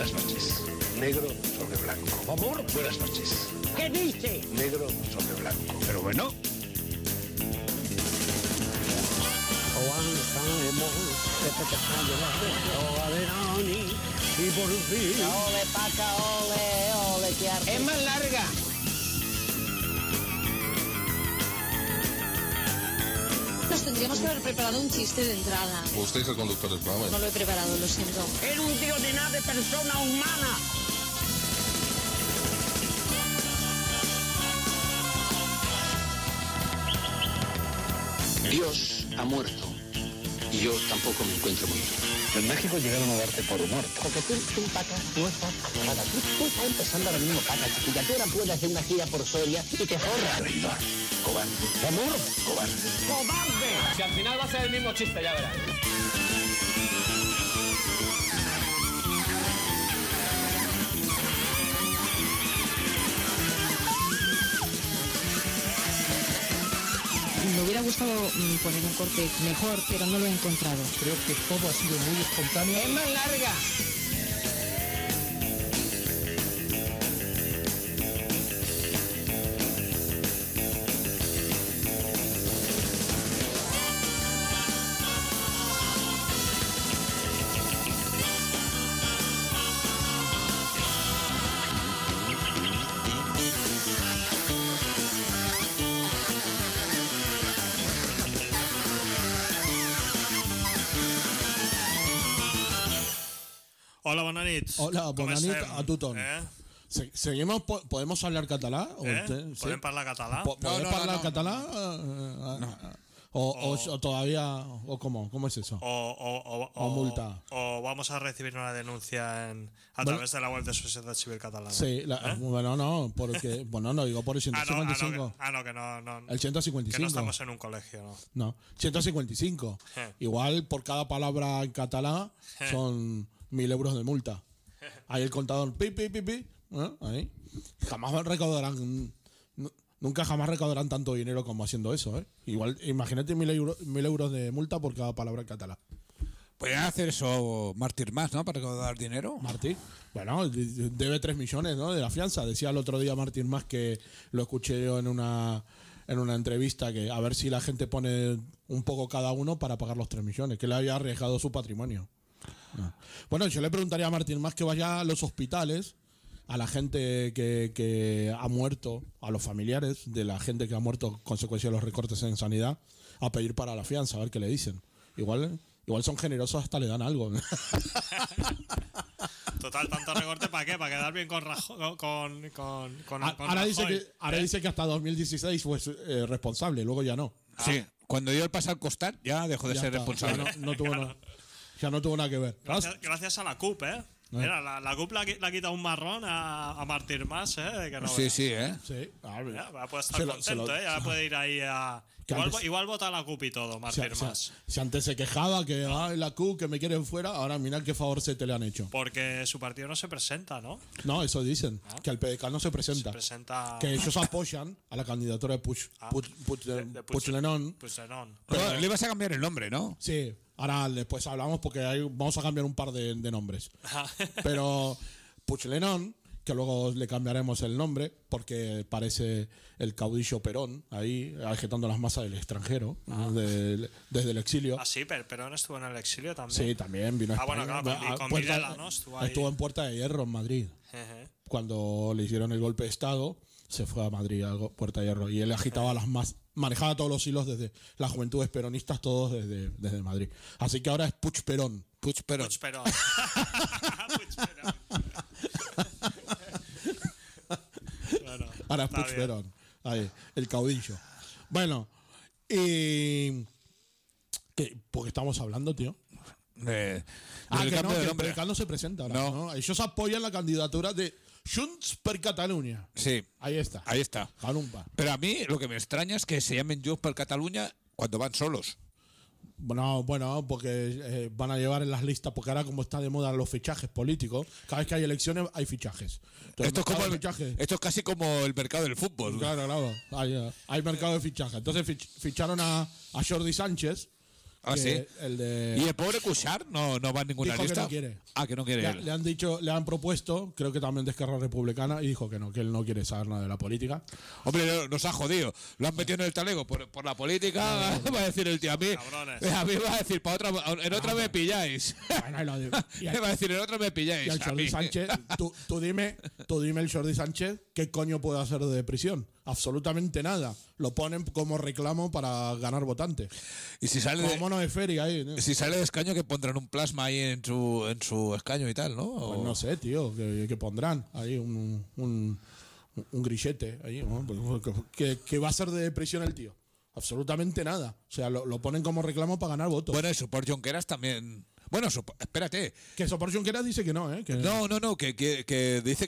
buenas noches. Negro sobre blanco. Amor, buenas noches. ¿Qué dice? Negro sobre blanco. Pero bueno. Y por fin. Ole, paca, ole, qué arte. Es más larga. Nos tendríamos que haber preparado un chiste de entrada. Usted es el conductor del programa. No lo he preparado, lo siento. Era un tío de nada de persona humana. Dios ha muerto. Y yo tampoco me encuentro muerto. En México llegaron a darte por muerto. Porque tú, paca, no estás paca. Tú estás empezando ahora mismo, paca, chiquilla. Tú ahora puedes hacer una gira por Soria y te forras. Traidor. Cobarde. Amor. Cobarde. ¡Cobarde! Si al final va a ser el mismo chiste, ya verás. Me hubiera gustado poner un corte mejor, pero no lo he encontrado. Creo que todo ha sido muy espontáneo. Es más larga. Hola, bona nit. Hola, bona nit a tothom. Seguimos, ¿podemos hablar catalán? ¿Podem parlar català? ¿Podemos hablar catalán? O todavía, o cómo es eso? O multa. O vamos a recibir una denuncia a través de la web de Sociedad Civil Catalana. Sí, bueno, no, porque, bueno, no digo por el 155. Que no. El 155. Que no estamos en un colegio, ¿no? No, 155. Igual por cada palabra en catalán son 1.000 euros de multa. Ahí el contador, pi. Ahí. Jamás recaudarán, nunca jamás recaudarán tanto dinero como haciendo eso, ¿eh? Igual, imagínate 1.000 euros de multa por cada palabra en catalán. Podrían hacer eso Martín más, ¿no? Para recaudar dinero. Martín, bueno, debe 3 millones, ¿no? De la fianza. Decía el otro día Martín más, que lo escuché yo en una entrevista, que a ver si la gente pone un poco cada uno para pagar los 3 millones, que le había arriesgado su patrimonio. No. Bueno, yo le preguntaría a Martín más que vaya a los hospitales, a la gente que ha muerto, a los familiares de la gente que ha muerto consecuencia de los recortes en sanidad, a pedir para la fianza, a ver qué le dicen. Igual son generosos, hasta le dan algo. Total, tanto recorte ¿para qué? ¿Para quedar bien con ahora dice que hasta 2016 fue responsable, luego ya no. Sí, cuando dio el paso al costar ya dejó de ser responsable. Ya no tuvo nada que ver. Gracias a la CUP, ¿eh? Mira, la CUP le ha quitado un marrón a Martín Mas, ¿eh? Que no sí, Sí. ya puede estar contento, ¿eh? Ya puede ir ahí a... Igual vota la CUP y todo, Martín Mas. Si antes se quejaba que la CUP, que me quieren fuera, ahora mira qué favor se te le han hecho. Porque su partido no se presenta, ¿no? No, eso dicen. Que el PDeCAT no se presenta. Que ellos apoyan a la candidatura de Puigdemont. Pero le ibas a cambiar el nombre, ¿no? Sí. Ahora después hablamos, porque vamos a cambiar un par de nombres. Pero Puigdemont, que luego le cambiaremos el nombre, porque parece el caudillo Perón, ahí agitando las masas del extranjero, desde el exilio. Ah, sí, pero Perón estuvo en el exilio también. Sí, también vino a España. Bueno, claro, con Videla, ¿no? Estuvo en Puerta de Hierro, en Madrid. Cuando le hicieron el golpe de Estado, se fue a Madrid, a Puerta de Hierro, y él agitaba las masas, manejaba todos los hilos desde las juventudes peronistas, todos desde Madrid. Así que ahora es Puigperón. Puigperón. Bueno, ahora es Puigperón. Ahí, el caudillo. Bueno, y... ¿por qué estamos hablando, tío? Que el PDeCAT no se presenta ahora, ¿no? Ellos apoyan la candidatura de Junts per Catalunya. Sí. Ahí está. Calumpa. Pero a mí lo que me extraña es que se llamen Junts per Catalunya cuando van solos. Bueno, porque van a llevar en las listas, porque ahora como está de moda los fichajes políticos, cada vez que hay elecciones hay fichajes. Entonces, esto es casi como el mercado del fútbol. Claro. Hay mercado de fichajes. Entonces ficharon a Jordi Sánchez, Ah, sí. El de... ¿Y el pobre Cuixart no va en ninguna Dijo que lista? no quiere. Ah, que no quiere. Le han dicho, le han propuesto, creo que también de Esquerra Republicana, y dijo que no, que él no quiere saber nada de la política. Hombre, nos ha jodido. Lo han metido en el talego por la política. Va a decir el tío a mí. A mí va a decir, en otra me pilláis. Bueno, Me va a decir, en otra me pilláis. Y al Jordi Sánchez, tú dime el Jordi Sánchez, ¿qué coño puede hacer de prisión? Absolutamente nada. Lo ponen como reclamo para ganar votantes. Y si sale como mono de feria ahí. ¿no? Si sale de escaño, que pondrán un plasma ahí en su escaño y tal, ¿no? Pues no sé, tío, que pondrán ahí un grillete ahí, ¿no? ¿Qué va a ser de prisión el tío? Absolutamente nada. O sea, lo ponen como reclamo para ganar votos. Bueno, eso por Junqueras también. Bueno, espérate. Que eso por Junqueras dice que no, ¿eh? Que... No, que dice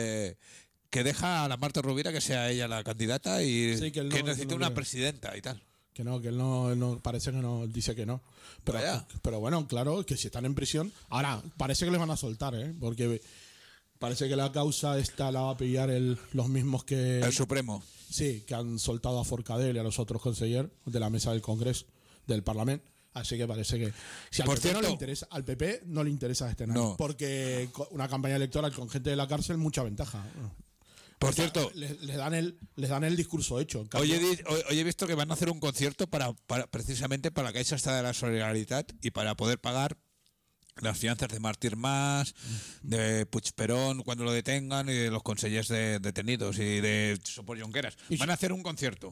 que deja a la Marta Rovira que sea ella la candidata y sí, que necesita una presidenta y tal. Que él no, parece que no, dice que no. Pero bueno, claro, que si están en prisión, ahora parece que les van a soltar, ¿eh? Porque parece que la causa esta la va a pillar los mismos que... El Supremo. Sí, que han soltado a Forcadell y a los otros consejeros de la mesa del Congreso, del Parlamento. Así que parece que si al PP no le interesa este nada. Porque una campaña electoral con gente de la cárcel, mucha ventaja. Por cierto, les dan el discurso hecho. Hoy he visto que van a hacer un concierto precisamente para la Caixa esta de la Solidaridad y para poder pagar las fianzas de Martín Mas, de Puigperón cuando lo detengan y de los consejeros detenidos y de Sopor Junqueras. Van a hacer un concierto.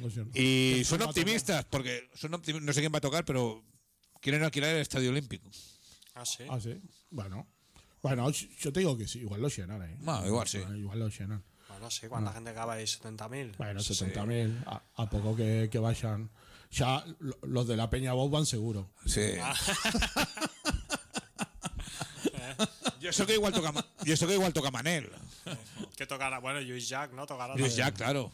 Y son optimistas, porque no sé quién va a tocar, pero quieren alquilar el Estadio Olímpico. ¿Ah, sí? Ah, sí. Bueno, yo te digo que sí, igual lo llenan, ¿eh? No, igual sí. Igual lo llenan. Bueno, sí, ¿cuánta gente acaba ahí? ¿70.000? Bueno, Sí. 70.000. A poco que vayan. Ya los de la Peña Bob van seguro. Sí. Y eso que igual toca Manel. ¿Qué tocará? Bueno, Lluís Llach, ¿no? Tocará. Lluís Llach, claro.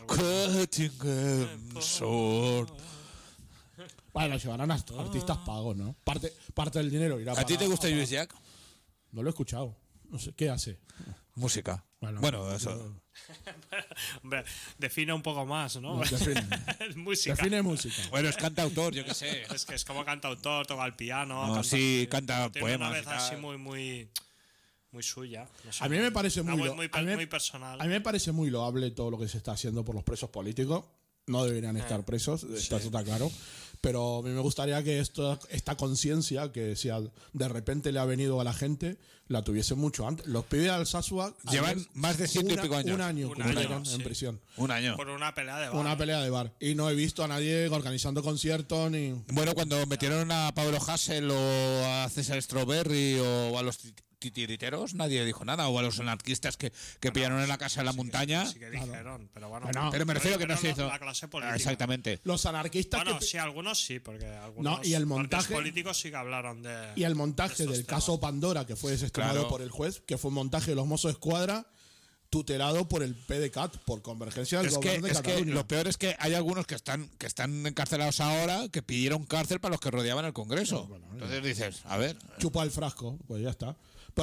Bueno, llevarán a artistas pagos, ¿no? Parte del dinero irá ¿A ti te gusta Lluís Llach? No lo he escuchado. No sé, ¿qué hace? Música. Bueno, eso. Hombre, define un poco más, ¿no? Música. Define música. Bueno, es cantautor, yo qué sé. Es que es como cantautor, toca el piano. No, sí, canta tiene poemas. Una vez así muy suya. No sé, a mí me parece muy personal. A mí me parece muy loable todo lo que se está haciendo por los presos políticos. No deberían estar presos, eso está claro. Pero a mí me gustaría que esta conciencia, que si de repente le ha venido a la gente, la tuviese mucho antes. Los pibes de Alsasua llevan más de 100 y pico años. Un año en prisión. Un año. Por una pelea de bar. Una pelea de bar. Y no he visto a nadie organizando conciertos ni... Bueno, cuando metieron a Pablo Hasél o a César Strawberry o a los titiriteros, nadie dijo nada. O a los anarquistas que pillaron en la casa de la montaña. Sí que dijeron, pero bueno. Pero me refiero que no se hizo. La clase política. Exactamente. Los anarquistas... Bueno, sí, algunos sí, porque algunos y el montaje, políticos sí que hablaron de... Y el montaje del caso Pandora, que fue desestimado por el juez, que fue un montaje de los Mossos de Escuadra tutelado por el PDeCAT, por Convergencia del Gobierno de Cataluña. Que lo peor es que hay algunos que están encarcelados ahora que pidieron cárcel para los que rodeaban el Congreso. Entonces dices, a ver... Chupa el frasco, pues ya está.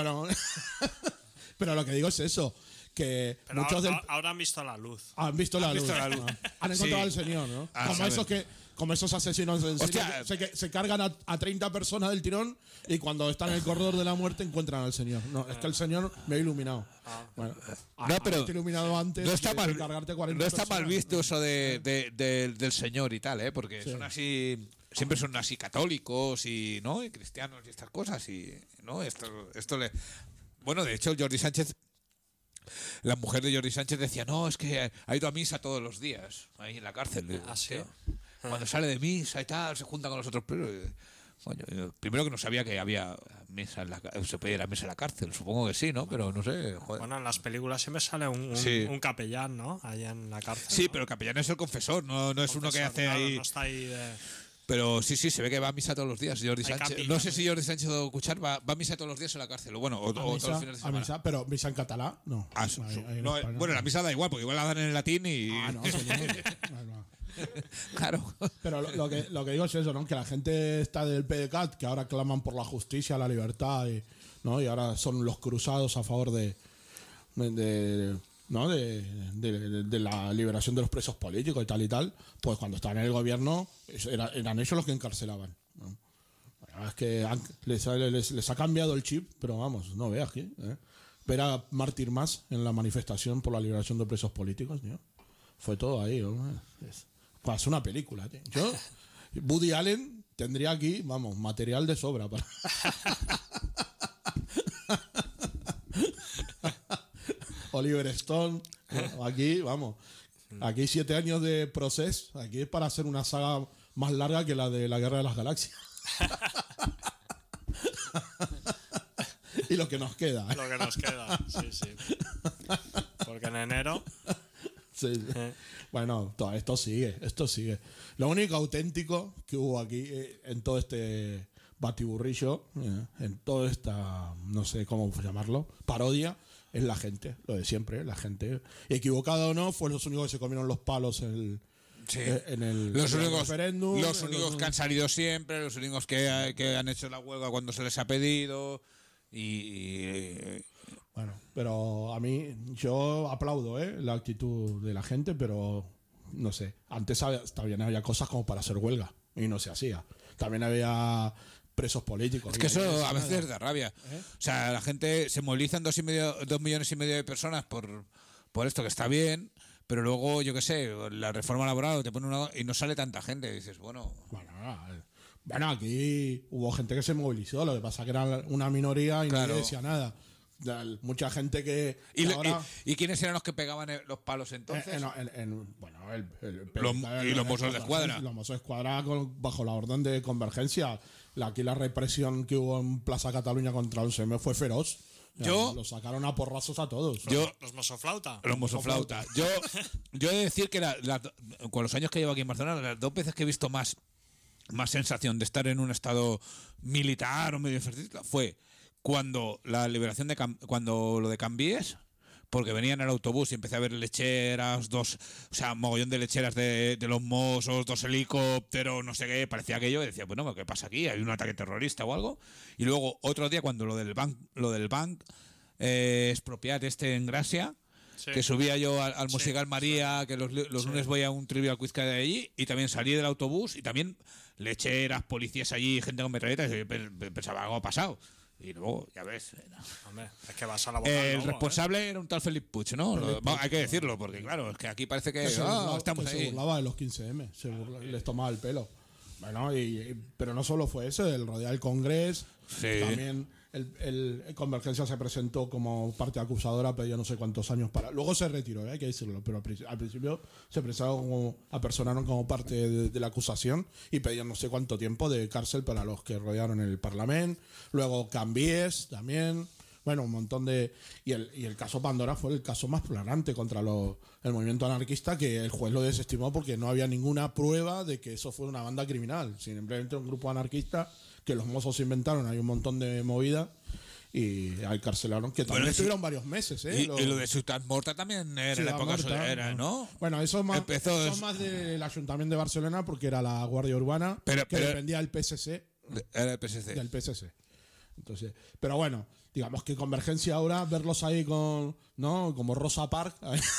Pero lo que digo es eso, que pero muchos ahora han visto la luz. Han visto la luz. Han encontrado al Señor, ¿no? Como esos asesinos en serie se cargan a 30 personas del tirón y cuando están en el corredor de la muerte encuentran al Señor. No, es que el Señor me ha iluminado. Bueno, pero iluminado antes no está mal, cargarte 40 no está personas. mal visto eso del Señor y tal, porque son así, siempre son así católicos y no y cristianos y estas cosas y no esto le... Bueno, de hecho Jordi Sánchez, la mujer de Jordi Sánchez decía, no, es que ha ido a misa todos los días ahí en la cárcel. ¿Sí? Cuando sale de misa y tal, se junta con los otros presos. Bueno, primero que no sabía que había misa se podía ir a misa en la cárcel, supongo que sí, ¿no? Pero no sé. Joder. Bueno, en las películas siempre sale un capellán, ¿no? Allá en la cárcel. Sí, ¿no? Pero el capellán es el confesor, no es uno que hace ahí. No está ahí de... Pero sí, se ve que va a misa todos los días, Jordi Sánchez. No sé si Jordi Sánchez o Cuchar va a misa todos los días en la cárcel. Bueno, o todos los fines de semana. Misa, pero misa en catalán, no. Bueno, la misa da igual, porque igual la dan en latín y. No. Claro. Pero lo que digo es eso, ¿no? Que la gente está del PDeCAT, que ahora claman por la justicia, la libertad, y ahora son los cruzados a favor de ¿no? de la liberación de los presos políticos y tal, pues cuando estaban en el gobierno eran ellos los que encarcelaban, ¿no? Bueno, es que les ha cambiado el chip, pero vamos, no veas aquí, ver a Mártir Mas en la manifestación por la liberación de presos políticos, tío. Fue todo ahí, ¿no? Es una película, tío. Woody Allen tendría aquí, vamos, material de sobra para... Oliver Stone, aquí, vamos, aquí 7 años de proceso, aquí es para hacer una saga más larga que la de la Guerra de las Galaxias. Y lo que nos queda. Lo que nos queda, sí. Porque en enero... Sí. Bueno, todo esto sigue. Lo único auténtico que hubo aquí en todo este batiburrillo, en toda esta, no sé cómo llamarlo, parodia, es la gente, lo de siempre, la gente. Equivocado o no, fue los únicos que se comieron los palos en el referéndum. Los únicos que han salido siempre, los únicos que han hecho la huelga cuando se les ha pedido. Bueno, pero a mí, yo aplaudo la actitud de la gente, pero no sé, antes también había cosas como para hacer huelga y no se hacía. También había presos políticos. Es que eso a veces da rabia. O sea, la gente se movilizan 2 millones y medio de personas por esto, que está bien, pero luego, yo qué sé, la reforma laboral te pone y no sale tanta gente. Y dices, bueno, aquí hubo gente que se movilizó, lo que pasa que era una minoría y claro. Nadie decía nada. Mucha gente que... ¿Y quiénes eran los que pegaban los palos entonces? Los Mossos de Escuadra. Los Mossos de Escuadra bajo la orden de Convergencia. Aquí la represión que hubo en Plaza Cataluña contra el 11M fue feroz. Los sacaron a porrazos a todos. Los Mosoflauta. Los Mosoflauta. Yo he de decir que con los años que llevo aquí en Barcelona, las 2 veces que he visto más sensación de estar en un estado militar o medio ejército fue cuando la liberación cuando lo de Cambies, porque venía en el autobús y empecé a ver lecheras, mogollón de lecheras de los Mossos, 2 helicópteros, no sé qué, parecía aquello, y decía, bueno, ¿qué pasa aquí? ¿Hay un ataque terrorista o algo? Y luego otro día cuando lo del bank expropiat en Gracia, sí, que subía yo al Musical María, que los lunes voy a un Trivial Quiz que hay de allí, y también salí del autobús y también lecheras, policías allí, gente con metralletas, y pensaba, algo ha pasado. Y luego, ya ves. Hombre, es que vas a la boca. El responsable era un tal Felipe Puig, ¿no? Hay que decirlo, porque claro, es que aquí parece que estamos ahí. Se burlaba de los 15M, les tomaba el pelo. Bueno, pero no solo fue eso, el rodear el Congreso, sí. También el Convergencia se presentó como parte acusadora, pedía no sé cuántos años para... Luego se retiró, hay que decirlo, pero al principio se apersonaron como parte de la acusación y pedían no sé cuánto tiempo de cárcel para los que rodearon el Parlamento. Luego Cambies también... Bueno, un montón de... Y el caso Pandora fue el caso más flagrante contra el movimiento anarquista, que el juez lo desestimó porque no había ninguna prueba de que eso fue una banda criminal. Simplemente un grupo anarquista que los mozos inventaron. Hay un montón de movidas y encarcelaron, que también estuvieron varios meses. Y lo de Ciutat Morta también era la época, ¿no? Bueno, eso más del Ayuntamiento de Barcelona, porque era la Guardia Urbana, que dependía del PSC. Era el PSC. Del PSC. Entonces, pero bueno, digamos que Convergencia ahora, verlos ahí como Rosa Parks,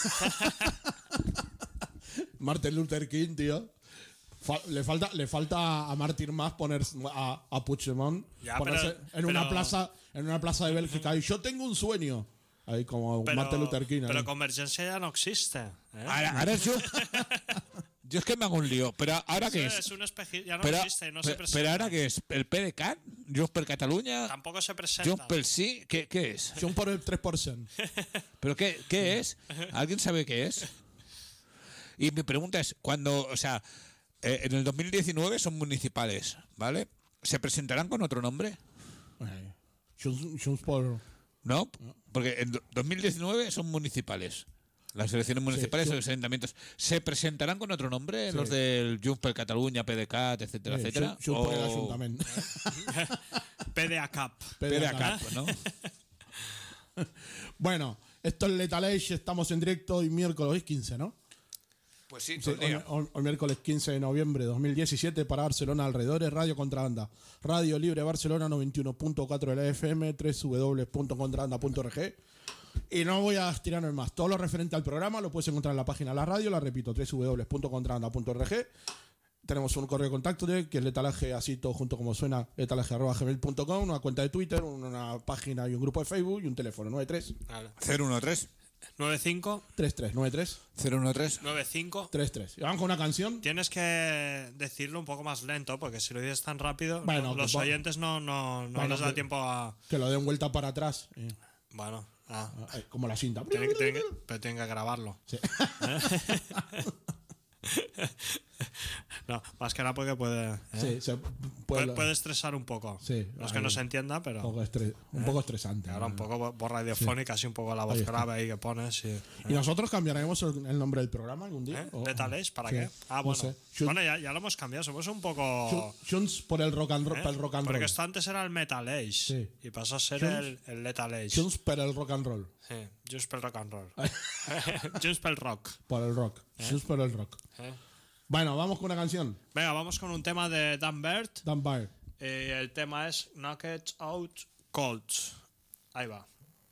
Martin Luther King, tío. Le falta a Mártir Mas poner a Puigdemont en una plaza de Bélgica. Y yo tengo un sueño. Ahí como Martin Luther King. Pero Convergencia ya no existe. Ahora yo es que me hago un lío, pero ahora que es un ya no existe, no se presenta. Pero ahora que es el PDeCAT, Junts per Catalunya, tampoco se presenta. Junts pel Sí, ¿qué es? Junts por el 3%. ¿Pero qué es? ¿Alguien sabe qué es? Y mi pregunta es, en el 2019 son municipales, ¿vale? ¿Se presentarán con otro nombre? Junts por... No, porque en 2019 son municipales. Las elecciones municipales y los ayuntamientos. ¿Se presentarán con otro nombre? Sí. Los del Junts per Catalunya, PDeCAT, etcétera, etcétera. Junts por el Ayuntamiento. PDeCAT, ¿no? Bueno, esto es Lethal Age, estamos en directo y miércoles 15, ¿no? Pues sí, Sí, hoy miércoles 15 de noviembre de 2017 para Barcelona alrededores, Radio Contrabanda. Radio Libre Barcelona 91.4 de la FM, www.contrabanda.org. Y no voy a estirarme más. Todo lo referente al programa lo puedes encontrar en la página de la radio, la repito, www.contrabanda.org. Tenemos un correo de contacto que es letalaje, así todo junto como suena, letalaje@gmail.com, una cuenta de Twitter, una página y un grupo de Facebook y un teléfono 93 013 95 3393 013 95 33. Y vamos con una canción. Tienes que decirlo un poco más lento, porque si lo dices tan rápido, Bueno, los que oyentes no les da tiempo a... Que lo den vuelta para atrás. Bueno, Como la cinta. pero tienen que grabarlo. Sí. No, más que nada porque puede... Sí, puede estresar un poco. Sí, no es que no se entienda, pero... un poco estresante. Ahora un poco por radiofónica, así un poco la voz grave ahí que pones. ¿Y nosotros cambiaremos el nombre del programa algún día? ¿Lethal Age? ¿Para Sí. qué? No Bueno. sé. Bueno, ya lo hemos cambiado. Somos un poco... Junts por el rock and roll. Pel rock and Porque roll. esto antes era el Metal Age. Sí. Y pasó a ser el Lethal Age. Junts per el rock and roll. Sí, Junts pel rock and roll. Junts pel rock. Por el rock. Junts per el rock. Bueno, vamos con una canción. Venga, vamos con un tema de Dan Bird. Dan Byrd. El tema es Knocked Out Colts. Ahí va.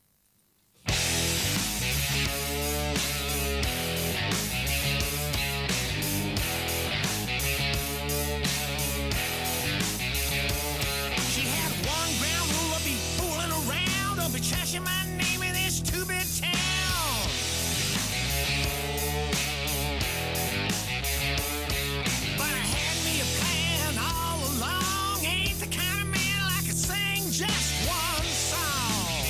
She had one ground rule of be fooling around, of be trashing my name in this two-bit town. But I had me a plan all along. Ain't the kind of man I could sing just one song.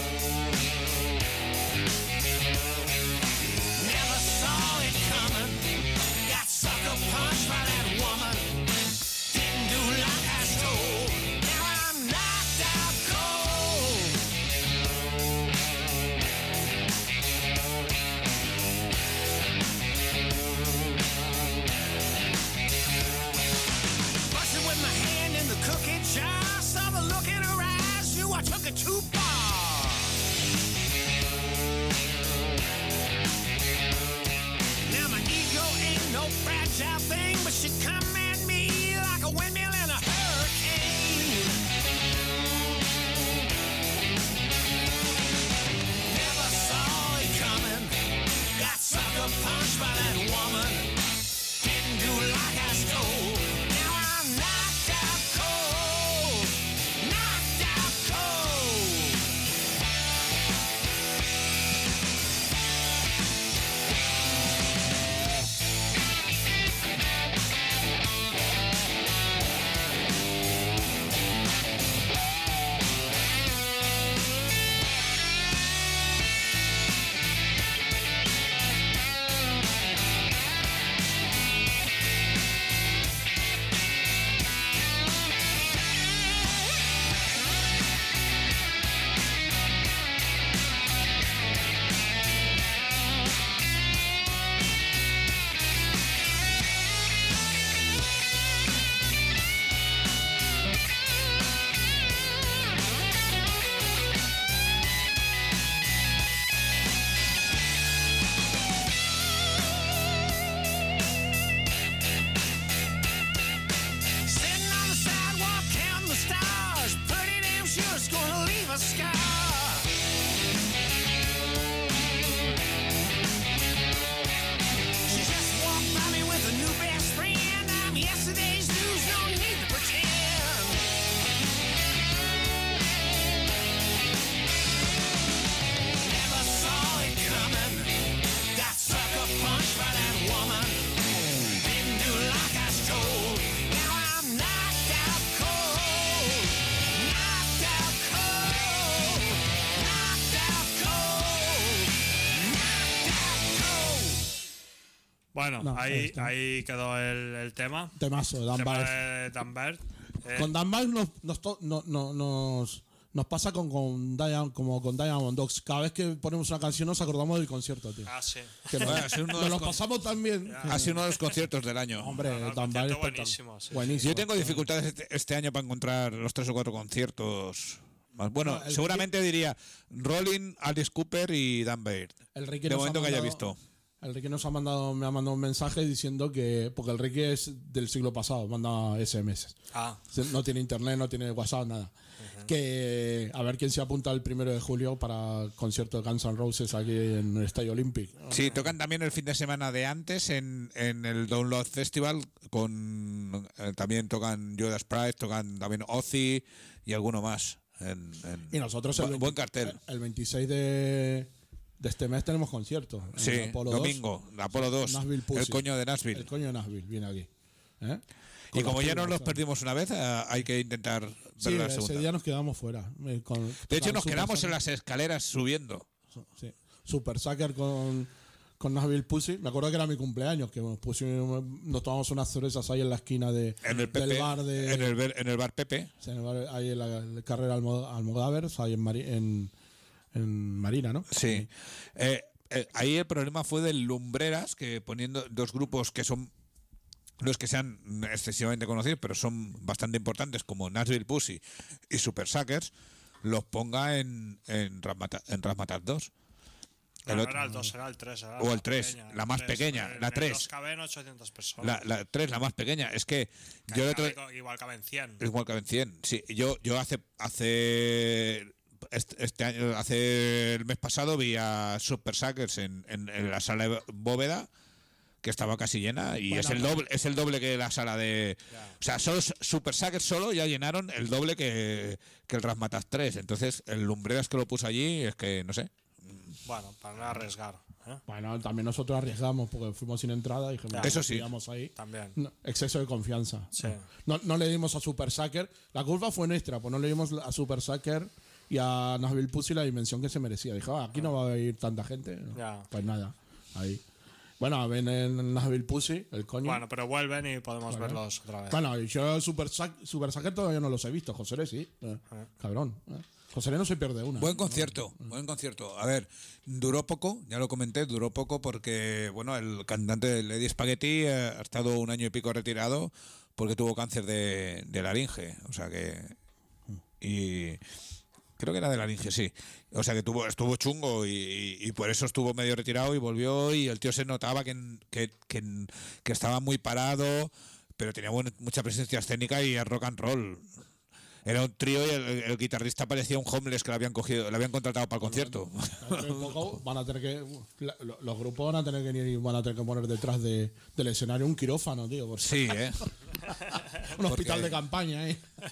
Never saw it coming. Got sucker punched by that woman. Didn't do like I was told. Now I'm knocked out cold. Busted with my hand in the cookie jar. Saw the look in her eyes. Knew I took it too far. Now my ego ain't no fragile thing, but she come at me like a windmill in a hurricane. Never saw it coming. Got sucker punched by that woman. Didn't do like I was told. Now I'm knocked out cold. Knocked out cold. Sitting on the sidewalk counting the stars. Pretty damn sure it's gonna leave a scar. She just walked by me with a new best friend. I'm yesterday's news, no need to pretend. Never saw it coming. Got sucker punched by that woman. Didn't do like I was told. Now I'm knocked out cold. Knocked out cold. Knocked out cold. Knocked out cold. Bueno, No, ahí ahí está. ahí quedó el tema. Temazo, Dan Tema Byrd. de Dan Bird. Con Dan Byrd nos pasa como con Diamond Dogs. Cada vez que ponemos una canción nos acordamos del concierto, tío. Sí. Que Bueno, ha sido uno de nos los lo pasamos tan bien. Ha sido uno de los conciertos del año. Hombre, el Dan concierto Byrd buenísimo, sí. buenísimo. Yo tengo dificultades este año para encontrar los 3 o 4 conciertos más. Bueno, No, el seguramente diría Rolling, Alice Cooper y Dan Byrd. El Ricky De nos momento ha que haya mandado- visto. El Ricky me ha mandado un mensaje diciendo que, porque el Ricky es del siglo pasado, manda SMS. No tiene internet, no tiene WhatsApp, nada. Que a ver quién se apunta el 1 de julio para el concierto de Guns N' Roses aquí en el Estadio Olympic. Sí, tocan también el fin de semana de antes en el Download Festival. También tocan Judas Priest, tocan también Ozzy y alguno más. Y nosotros buen cartel. El 26 de este mes tenemos concierto. Sí, domingo, Apolo 2. El coño de Nashville. El coño de Nashville viene aquí. Y como ya nos los perdimos una vez, hay que intentar ver la segunda. Ese día nos quedamos fuera. De hecho, nos quedamos en las escaleras subiendo. Sí. Super Sucker con Nashville Pussy. Me acuerdo que era mi cumpleaños, que nos tomamos unas cervezas ahí en la esquina del bar de... En el bar Pepe. Sí, en el bar, ahí en la carrera Almogávers, ahí en Marina, ¿no? Sí. Ahí el problema fue del Lumbreras, que poniendo dos grupos que son... No es que sean excesivamente conocidos, pero son bastante importantes, como Nashville Pussy y Super Suckers, los ponga en Razzmatazz 2. Era el 2, era el 3. O el 3, la más pequeña, la 3. Los caben 800 personas. La 3, la más pequeña. Es que yo igual caben 100. Igual caben 100, sí. Yo hace el mes pasado vi a Super Suckers en la sala de Bóveda, que estaba casi llena, y es el doble que la sala de... O sea, solo Super Suckers solo ya llenaron el doble que el Razzmatazz 3. Entonces, el Lumbreras que lo puso allí es que, no sé. Bueno, para no arriesgar. Bueno, también nosotros arriesgamos porque fuimos sin entrada y dijimos, eso sí. Ahí. También. No, exceso de confianza. Sí. No le dimos a Super Sucker. La culpa fue nuestra, pues no le dimos a Super Sucker y a Nashville Pussy la dimensión que se merecía. Dijo, aquí no va a ir tanta gente. Pues nada, ahí. Bueno, ven en Nashville Pussy, el coño. Bueno, pero vuelven y podemos verlos otra vez. Bueno, yo Super Sucker todavía no los he visto. José sí. Cabrón. José no se pierde una. Buen concierto. A ver, duró poco, ya lo comenté, duró poco porque, bueno, el cantante de Lady Spaghetti ha estado 1 año y pico retirado porque tuvo cáncer de laringe. O sea que... Y... Creo que era de laringe, sí. O sea que estuvo chungo y por eso estuvo medio retirado y volvió, y el tío se notaba que estaba muy parado, pero tenía mucha presencia escénica y rock and roll. Era un trío y el guitarrista parecía un homeless que lo habían contratado para el concierto. Van a tener que, los grupos van a tener que poner detrás del escenario un quirófano, tío. Sí, un hospital de campaña,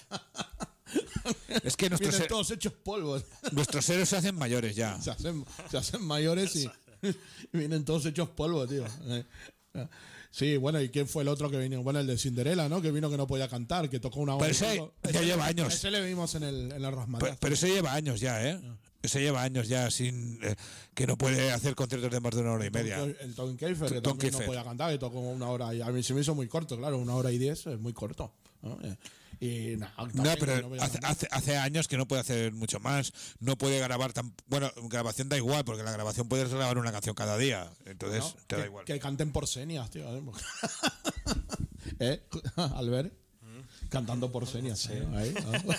Es que vienen todos hechos polvos. Nuestros héroes se hacen mayores ya. Se hacen mayores y vienen todos hechos polvo, tío. Sí, bueno, ¿y quién fue el otro que vino? Bueno, el de Cinderella, ¿no? Que vino que no podía cantar, que tocó una hora. Pero ese ya lleva años. Ese le vimos en el Razzmatazz. Pero ese lleva años ya, Ese lleva años ya sin que no puede hacer conciertos de más de 1 hora y media. El Tom Kiefer, que también no podía cantar, que tocó 1 hora. Y a mí se me hizo muy corto, claro, 1 hora y 10 es muy corto, ¿no? Y no, pero hace años que no puede hacer mucho más. No puede grabar Bueno, grabación da igual, porque la grabación puedes grabar una canción cada día. Entonces te da igual. Que canten por señas, tío. Albert, cantando por señas. Sí. Ahí,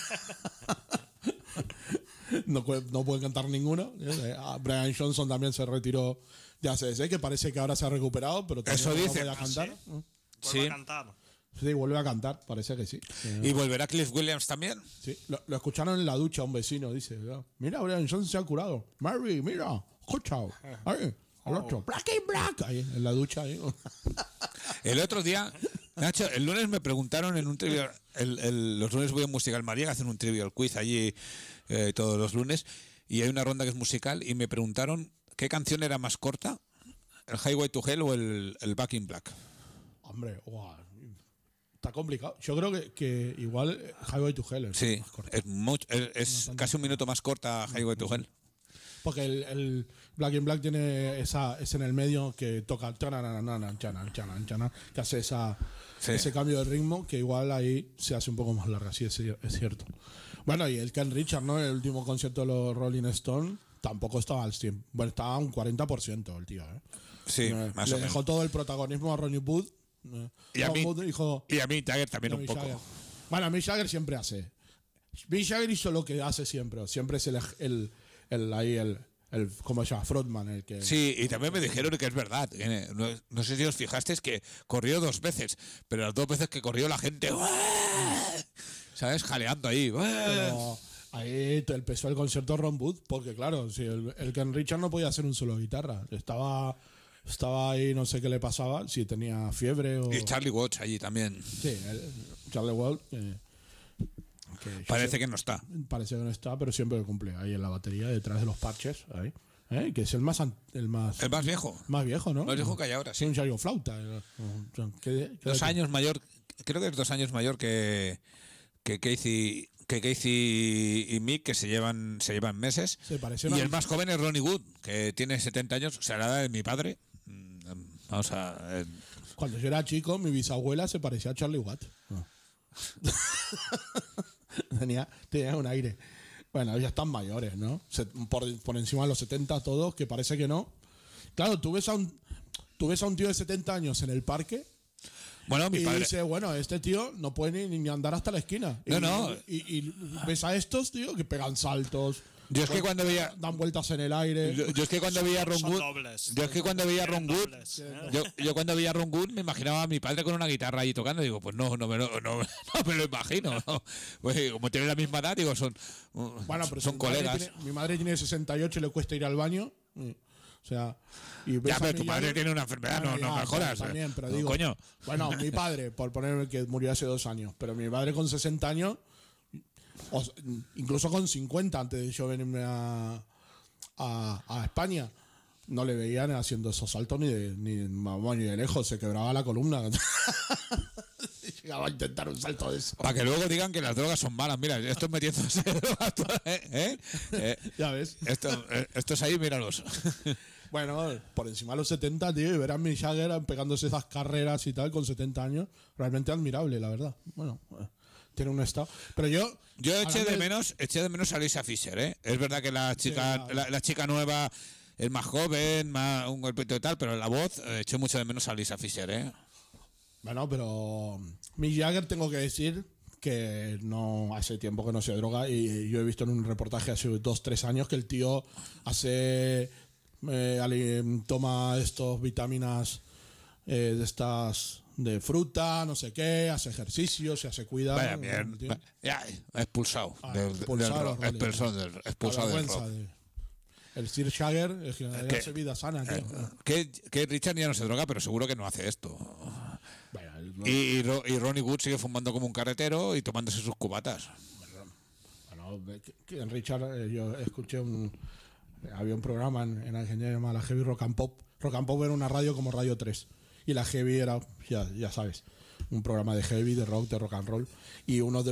no puede cantar ninguno. Brian Johnson también se retiró. Ya sé que parece que ahora se ha recuperado, pero eso no dice. puede cantar. ¿Sí? ¿Vuelve a cantar? Sí, vuelve a cantar, parece que sí. ¿Y volverá Cliff Williams también? Sí, lo escucharon en la ducha un vecino, dice. Mira, Brian Johnson se ha curado. Mary, mira, escucha. Ahí, al otro. Black and Black. Ahí, en la ducha. Ahí. El otro día, Nacho, el lunes me preguntaron en un trivial... los lunes voy a Musical María, hacen un trivial quiz allí todos los lunes, y hay una ronda que es musical, y me preguntaron qué canción era más corta, el Highway to Hell o el Back in Black. Hombre, wow. Está complicado. Yo creo que igual Highway to Hell es más corta. Es casi 1 minuto más corta Highway to Hell. Porque el Black in Black tiene es en el medio que toca que hace ese cambio de ritmo, que igual ahí se hace un poco más larga, sí, es cierto. Bueno, y el Ken Richard, ¿no? El último concierto de los Rolling Stones tampoco estaba al 100%. Bueno, estaba a un 40% el tío, Sí, más o menos. Le dejó todo el protagonismo a Ronnie Wood. Y a Mick Jagger también un poco. Jagger. Bueno, Mick Jagger siempre hace. Mick Jagger hizo lo que hace siempre. Siempre es el ¿cómo se llama? Frontman, el que... Sí, y también me dijeron que es verdad. No sé si os fijasteis que corrió 2 veces, pero las 2 veces que corrió la gente, ¿sabes? Jaleando ahí. Pero ahí empezó el concierto Ron Wood, porque claro, si el Ken Richard no podía hacer un solo guitarra. Estaba ahí, no sé qué le pasaba, si tenía fiebre o... Y Charlie Watts allí también. Sí, Charlie Watts... Parece que no está. Parece que no está, pero siempre cumple. Ahí en la batería, detrás de los parches. Ahí. Que es el más viejo. Más viejo, ¿no? Más viejo que hay ahora, sí. Un Charlie flauta. 2 años mayor. Creo que es 2 años mayor que Casey y Mick, que se llevan meses. Y el más joven es Ronnie Wood, que tiene 70 años, o sea, la edad de mi padre. Vamos a... Cuando yo era chico, mi bisabuela se parecía a Charlie Watt. tenía un aire. Bueno, ya están mayores, ¿no? Por encima de los 70 todos, que parece que no. Claro, tú ves a un tío de 70 años en el parque. Bueno, mi padre dice, bueno, este tío no puede ni andar hasta la esquina. Y ves a estos, tío, que pegan saltos. Yo es que cuando veía... Dan vueltas en el aire. Yo es que cuando veía a Ron Wood... Yo es que cuando veía a Ron Wood... Yo cuando veía a Ron Wood me imaginaba a mi padre con una guitarra ahí tocando. Digo, pues no me lo imagino. ¿No? Pues, como tienen la misma edad, digo, son colegas. Mi madre tiene 68 y le cuesta ir al baño. O sea... Ya, pero tu madre tiene una enfermedad, no mejoras. También, pero digo... Coño. Bueno, mi padre, por ponerme que murió hace 2 años, pero mi padre con 60 años... incluso con 50 antes de yo venirme a España, no le veían haciendo esos saltos ni de lejos, se quebraba la columna. Llegaba a intentar un salto de eso. Para que luego digan que las drogas son malas. Mira, estos metiéndose drogas, ya ves. Estos ahí, míralos. Bueno, por encima de los 70, tío, y ver a Mick Jagger pegándose esas carreras y tal con 70 años, realmente admirable, la verdad. Bueno, tiene un estado. Pero yo eché de menos a Lisa Fischer, ¿eh? Es verdad que la chica, sí, la chica nueva es más joven, más un golpito y tal, pero la voz eché mucho de menos a Lisa Fischer, ¿eh? Bueno, pero Mick Jagger, tengo que decir que no hace tiempo que no se droga, y yo he visto en un reportaje hace 2-3 años que el tío toma estos vitaminas de estas de fruta, no sé qué, hace ejercicio, se cuida. Vaya mierda. Ya, expulsado. Expulsado del rock. El Sir Jagger es que hace vida sana, tío. Que Richard ya no se droga, pero seguro que no hace esto. Y Ronnie Wood sigue fumando como un carretero y tomándose sus cubatas. Bueno, en Richard yo escuché había un programa en Argentina llamado la Heavy Rock and Pop. Rock and Pop era una radio como Radio 3. Y la Heavy era, ya sabes, un programa de heavy, de rock, de rock and roll. Y uno de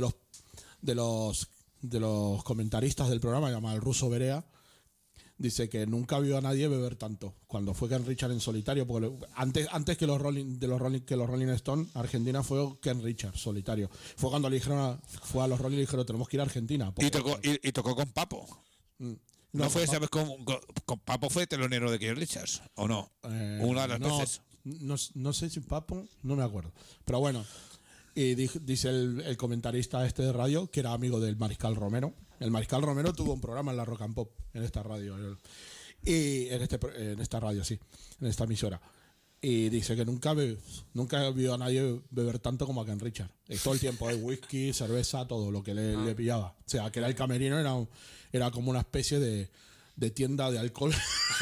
los comentaristas del programa, llamado el ruso Berea, dice que nunca vio a nadie beber tanto cuando fue Ken Richard en solitario, porque antes que los Rolling Stones, Argentina fue Ken Richard solitario. Fue cuando fue a los Rolling y le dijeron, tenemos que ir a Argentina. Y tocó con Papo. No fue, ¿sabes? Con Papo fue telonero de Ken Richards, ¿o no? Una de las veces. No sé si Papo, no me acuerdo. Pero bueno, y dice el comentarista este de radio, que era amigo del Mariscal Romero. El Mariscal Romero tuvo un programa en la Rock and Pop, en esta radio. Y en esta radio, sí, en esta emisora. Y dice que nunca vio a nadie beber tanto como a Ken Richard. Todo el tiempo, whisky, cerveza, todo lo que le pillaba. O sea, que era el camerino, era como una especie de tienda de alcohol.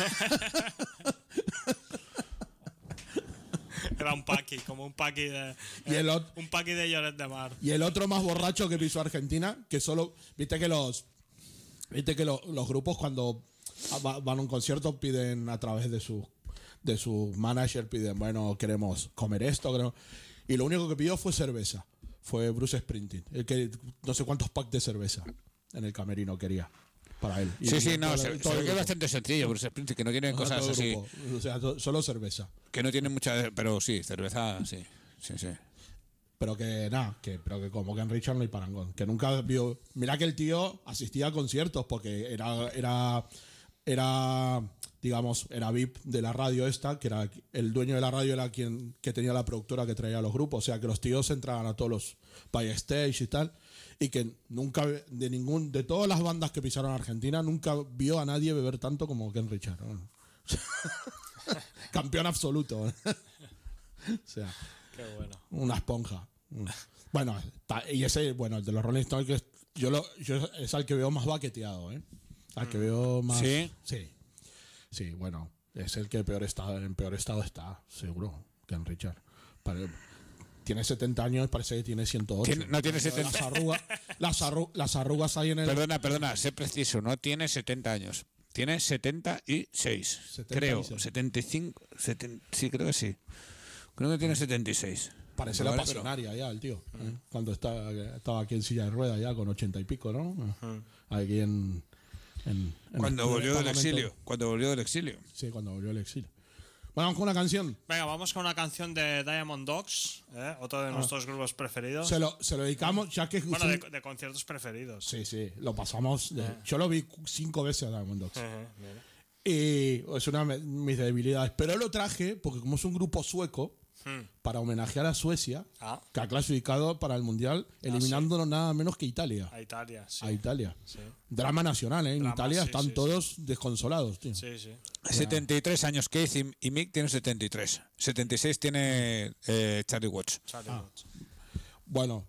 Era un paqui, como un paqui de un paqui de Lloret de Mar. Y el otro más borracho que pisó Argentina, que solo viste que los grupos cuando van a un concierto piden a través de su manager, piden, bueno, queremos comer esto, y lo único que pidió fue cerveza. Fue Bruce Springsteen, el que no sé cuántos packs de cerveza en el camerino quería para él. Sí, se ve que es bastante sencillo, Bruce Springsteen, que no tienen cosas así. O sea, solo cerveza. Que no tienen mucha, pero sí, cerveza, sí. Pero que como Ken Richard no hay parangón. Que nunca vio. Mira que el tío asistía a conciertos porque era digamos, era VIP de la radio esta, que era el dueño de la radio, era quien que tenía la productora que traía a los grupos. O sea, que los tíos entraban a todos los backstage y tal. y que nunca, de todas las bandas que pisaron Argentina, nunca vio a nadie beber tanto como Ken Richard. ¿No? Campeón absoluto. O sea, qué bueno. Una esponja. Bueno, y ese, bueno, el de los Rolling Stones, que yo es al que veo más baqueteado, ¿eh? Al que veo más. ¿Sí? Sí, bueno, es el que en peor estado está, seguro, Ken Richard. Tiene 70 años, parece que tiene 108. No tiene 70. Las arrugas ahí en el. Perdona, sé preciso, no tiene 70 años. Tiene 76. Creo. 75. Sí, creo que sí. Creo que tiene 76. Parece la pasionaria ya, el tío. Cuando estaba aquí en silla de ruedas ya con 80 y pico, ¿no? Aquí en cuando volvió del exilio. Sí, cuando volvió del exilio. Bueno, vamos con una canción. Venga, vamos con una canción de Diamond Dogs, otro de nuestros grupos preferidos. Se lo dedicamos, ya que... Bueno, de conciertos preferidos. Sí, lo pasamos. Yo lo vi 5 veces a Diamond Dogs. Y es una de mis debilidades. Pero lo traje porque como es un grupo sueco, para homenajear a Suecia, que ha clasificado para el Mundial, eliminándolo nada menos que Italia. A Italia, sí. A Italia. Sí. Drama nacional, ¿eh? En Italia están todos desconsolados, tío. Sí, sí. 73 años Keith y Mick tienen 73. 76 tiene Charlie Watts. Bueno,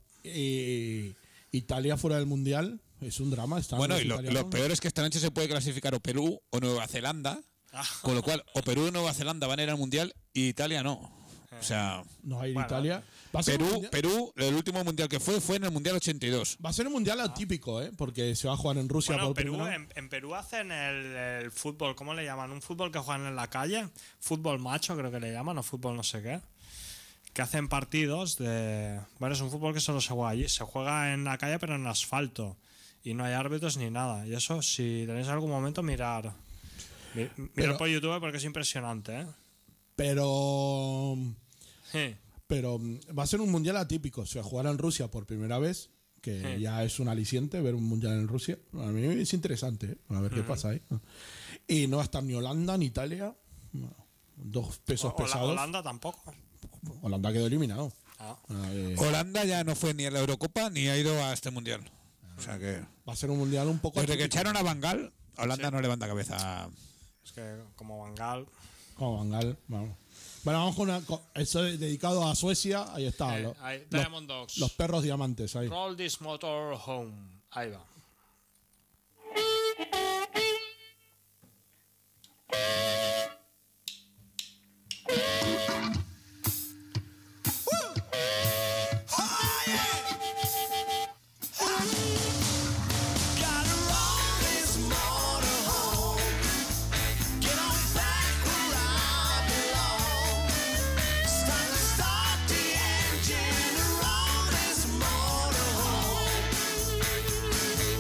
Italia fuera del Mundial es un drama. Bueno, y lo peor es que esta noche se puede clasificar o Perú o Nueva Zelanda, con lo cual o Perú o Nueva Zelanda van a ir al Mundial y Italia no. O sea, no va a ir Italia. Perú, el último mundial que fue en el Mundial 82. Va a ser un mundial atípico, porque se va a jugar en Rusia. Bueno, en Perú hacen el fútbol, ¿cómo le llaman? Un fútbol que juegan en la calle, fútbol macho creo que le llaman, o fútbol no sé qué. Que hacen partidos de... Bueno, es un fútbol que solo se juega allí. Se juega en la calle pero en asfalto. Y no hay árbitros ni nada. Y eso, si tenéis algún momento, mirar por YouTube porque es impresionante, Pero va a ser un mundial atípico. Se jugará en Rusia por primera vez, que ya es un aliciente ver un mundial en Rusia. A mí es interesante, a ver qué pasa ahí. Y no va a estar ni Holanda ni Italia. Dos pesos pesados. Holanda tampoco. Holanda quedó eliminado. Holanda ya no fue ni a la Eurocopa ni ha ido a este mundial. O sea que va a ser un mundial un poco desde que echaron a Van Gaal, Holanda no levanta cabeza. Es que como Van Gaal, vamos. Bueno, vamos con eso dedicado a Suecia. Ahí está. Diamond Dogs. Los perros diamantes. Ahí. Roll this motor home. Ahí va. Start the engine, roll this motor home.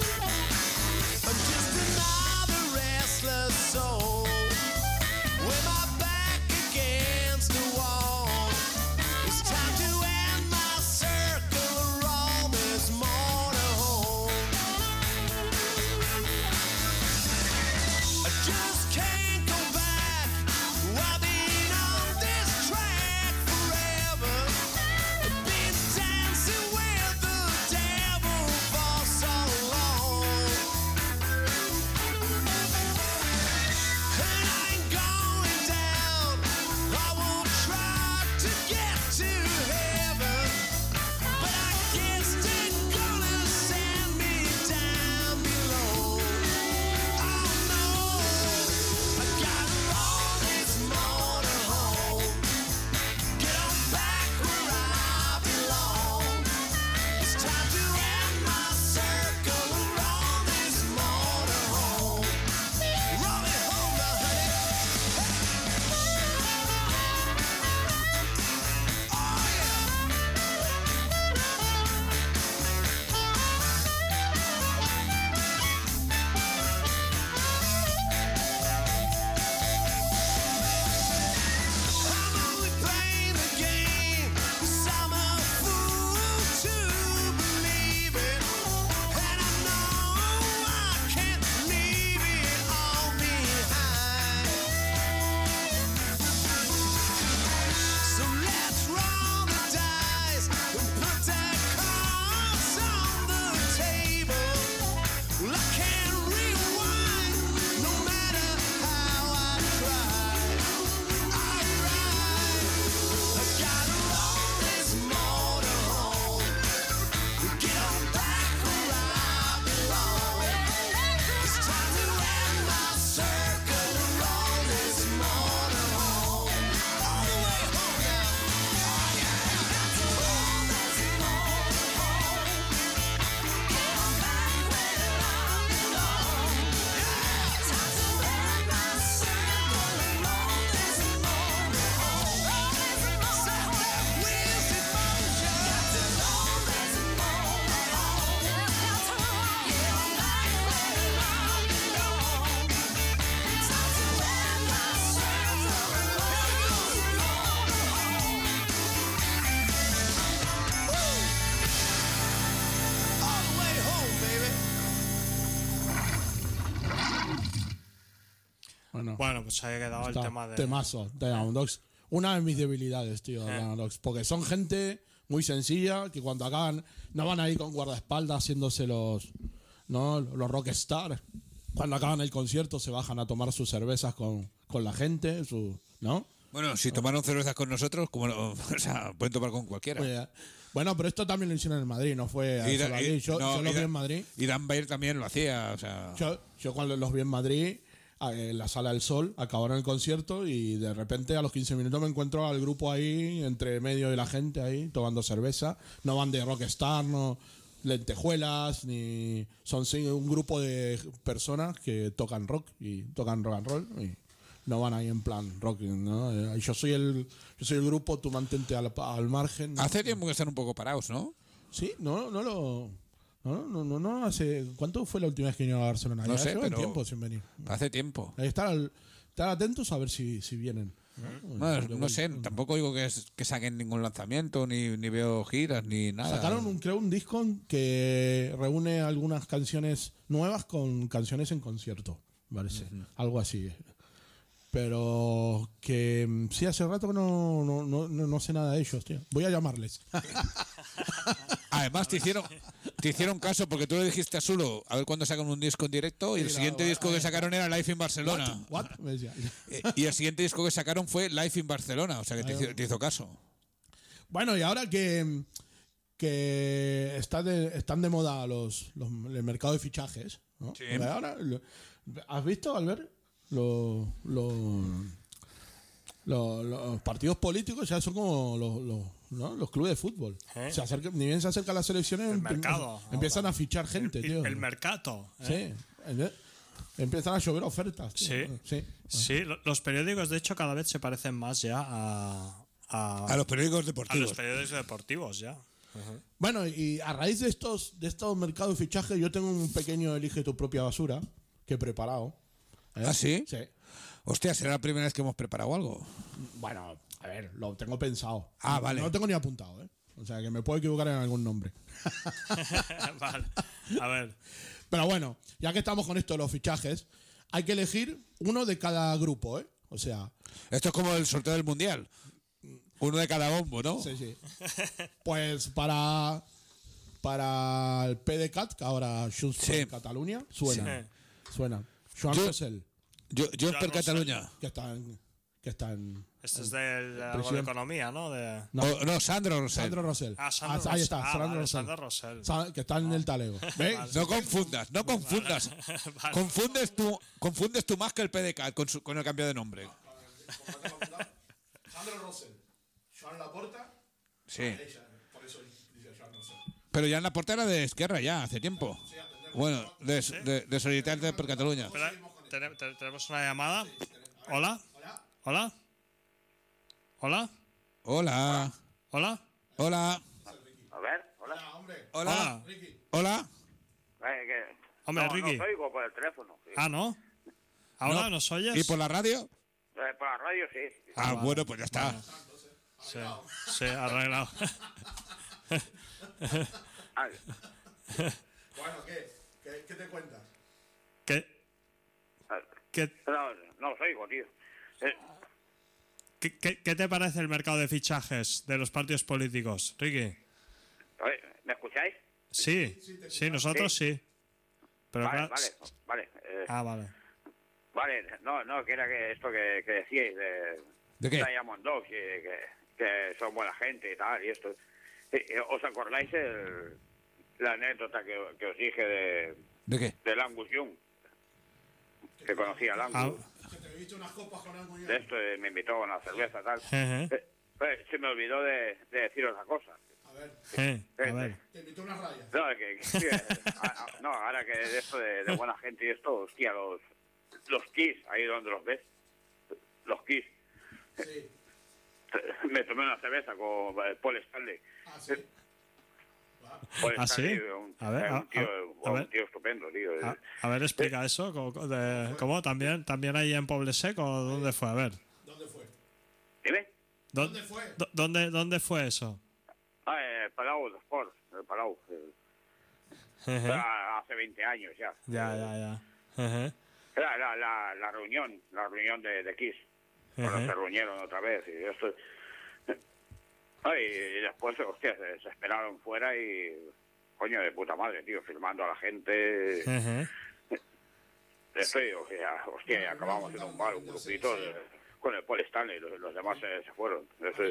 Bueno, pues ahí ha quedado el Está, tema de... temazo, Diamond Dogs. Una de mis debilidades, tío, Diamond Dogs. Porque son gente muy sencilla que cuando acaban no van ahí con guardaespaldas haciéndose los rockstar. Cuando acaban el concierto se bajan a tomar sus cervezas con la gente, ¿no? Bueno, si tomaron cervezas con nosotros, o sea, pueden tomar con cualquiera. Pues, bueno, pero esto también lo hicieron en Madrid, no fue solo aquí. Yo lo vi en Madrid. Y Dan Bayer también lo hacía, o sea... Yo cuando los vi en Madrid, en la Sala del Sol, acabaron el concierto y de repente a los 15 minutos me encuentro al grupo ahí, entre medio de la gente ahí, tomando cerveza. No van de rockstar, no lentejuelas, ni... Son un grupo de personas que tocan rock y tocan rock and roll y no van ahí en plan rock, ¿no? Yo soy el grupo, tú mantente al margen. Hace tiempo que están un poco parados, ¿no? Sí, no hace... ¿Cuánto fue la última vez que vino a Barcelona? No Ya sé, llevan pero tiempo sin venir. Hace tiempo. Estar atentos a ver si vienen. Bueno, no sé, tampoco digo que saquen ningún lanzamiento, ni veo giras, ni nada. Sacaron creo un disco que reúne algunas canciones nuevas con canciones en concierto, parece. Algo así. Pero que sí, hace rato que no sé nada de ellos, tío. Voy a llamarles. Además te hicieron caso porque tú le dijiste a Sulo a ver cuándo sacan un disco en directo y el siguiente disco que sacaron era Live in Barcelona. What? Me decía. Y el siguiente disco que sacaron fue Live in Barcelona, o sea que te hizo caso. Bueno, y ahora que están de moda el mercado de fichajes, ¿no? Sí. Porque ahora, ¿has visto, Albert? Los partidos políticos ya son como los clubes de fútbol. Ni bien se acercan las elecciones, empiezan a fichar gente, tío. El mercado. Sí. Empiezan a llover ofertas. Tío. Sí, los periódicos, de hecho, cada vez se parecen más ya a los periódicos a deportivos. los periódicos deportivos ya. Bueno, y a raíz de estos mercados de fichaje, yo tengo un pequeño elige tu propia basura que he preparado. ¿Ah, sí? Sí. Hostia, será la primera vez que hemos preparado algo. Bueno, a ver, lo tengo pensado. Ah, vale. No lo tengo ni apuntado, ¿eh? O sea, que me puedo equivocar en algún nombre. Vale. A ver. Pero bueno, ya que estamos con esto de los fichajes, hay que elegir uno de cada grupo, ¿eh? O sea... Esto es como el sorteo del Mundial. Uno de cada bombo, ¿no? Sí. Pues para el PDeCAT, que ahora Junts per Catalunya, suena. Joan Rosell, Yo per Catalunya. que está en Este es del algo de economía, ¿no? No, Sandro Rosell. Sandro Rosell. Sandro Ahí está, Rosell. Sandro Vale, Rosell. Sandro Rosell. Que está en el talego. ¿Ves? No confundas. Vale. Confundes tú más que el PDK con el cambio de nombre. Sandro Rosell. Joan Laporta. Sí. Por eso dice Joan Rosell. Pero ya en la portera de Esquerra ya, hace tiempo. Bueno, de Solidaritat per Catalunya. Espera, tenemos una llamada. Hola. Hola. Hola. Hola. Hola. Hola. A ver, hola. Hola. Hola. Hombre, No, Ricky. no os oigo por el teléfono. Sí. Ah, ¿no? ¿Ahora No. nos oyes? ¿Y por la radio? Por la radio sí. Ah, bueno, pues ya está. Sí, arreglado. Ay, Bueno, ¿qué te cuentas? no os oigo, tío. ¿Qué te parece el mercado de fichajes de los partidos políticos, Ricky? ¿Me escucháis? Sí, nosotros sí. Pero Vale, claro- vale. Vale. Vale, no, que era que esto que decíais ¿De qué? Diamond Dogs, que son buena gente y tal, y esto. ¿Os acordáis la anécdota que os dije ¿De qué? del Angus Young? Que conocía al Angus. Que te viste unas copas con algo De esto, me invitó a una cerveza tal. Ujú. Se me olvidó de deciros una cosa. A ver, A ver. te invito unas rayas. No, no, ahora que de esto de buena gente y esto, hostia, los Kiss, ahí donde los ves, los Kiss. Sí. Me tomé una cerveza con Paul Stanley. Ah, sí. Paul ¿Ah, sí? Stanley, A ver, un tío estupendo, tío. A ver, explica eso. ¿Cómo? ¿También ahí en Poble Seco? ¿Dónde fue? A ver. ¿Dónde fue? ¿Dime? ¿Dónde fue? ¿Dónde fue eso? El Palau de Sports, el Palau. Hace 20 años ya. Ya. Ujú. La reunión de Kiss. Cuando se reunieron otra vez y esto. Y después, hostia, se esperaron fuera y... Coño, de puta madre, tío, filmando a la gente. Estoy, hostia, y acabamos en un bar, un grupito con el Paul Stanley, los demás se fueron.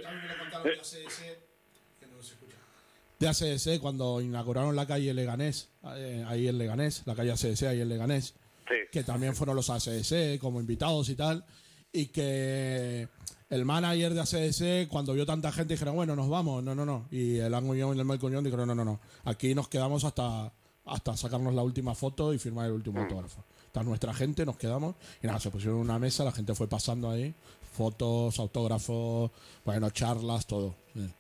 De ACDC, cuando inauguraron la calle Leganés, ahí en Leganés, la calle ACDC ahí en Leganés, sí. Que también fueron los ACDC como invitados y tal, y que el manager de ACDC, cuando vio tanta gente, dijeron, bueno, nos vamos, no, y el Angus Young y el Malcolm Young dijeron, no, aquí nos quedamos hasta sacarnos la última foto y firmar el último autógrafo. Está nuestra gente, nos quedamos, y nada, se pusieron en una mesa, la gente fue pasando ahí, fotos, autógrafos, bueno, charlas, todo. Sí.